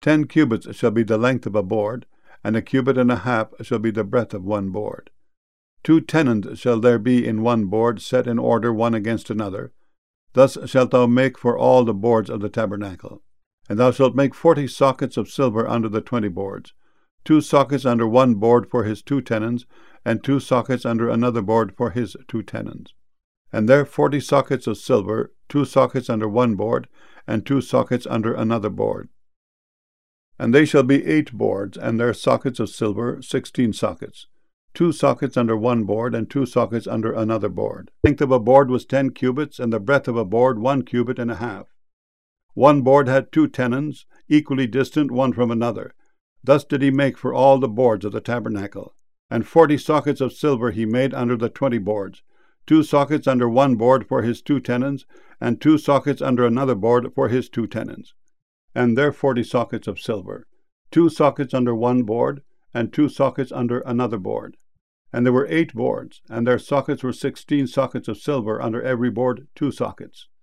10 cubits shall be the length of a board, and 1.5 cubits shall be the breadth of one board. 2 tenons shall there be in one board, set in order one against another. Thus shalt thou make for all the boards of the tabernacle. And thou shalt make 40 sockets of silver under the 20 boards, 2 sockets under one board for his 2 tenons, and 2 sockets under another board for his 2 tenons. And there 40 sockets of silver, 2 sockets under one board, and 2 sockets under another board. And they shall be 8 boards, and their sockets of silver, 16 sockets, 2 sockets under one board, and 2 sockets under another board. The length of a board was 10 cubits, and the breadth of a board 1.5 cubits. One board had 2 tenons, equally distant one from another. Thus did he make for all the boards of the tabernacle. And 40 sockets of silver he made under the 20 boards, 2 sockets under one board for his 2 tenons, and 2 sockets under another board for his 2 tenons. And there 40 sockets of silver, 2 sockets under one board, and 2 sockets under another board. And there were 8 boards, and their sockets were 16 sockets of silver under every board, 2 sockets.